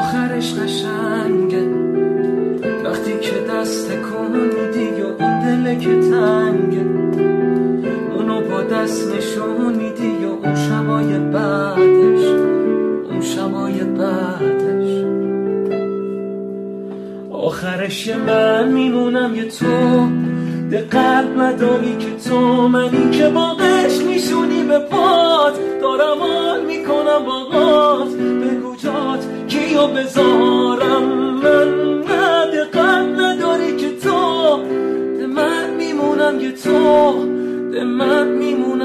آخرش قشنگه وقتی که دست کنیدی و این دل که تنگه اونو با دست نشون میدی و اون شبای بعدش آخرش من میمونم یه تو ده قلب نداری که تو منی که باقش میشونی به پات دارم حال میکنم باقات بگو جات کیو بذارم من ده قلب نداری که تو ده من میمونم یه تو ده من میمونم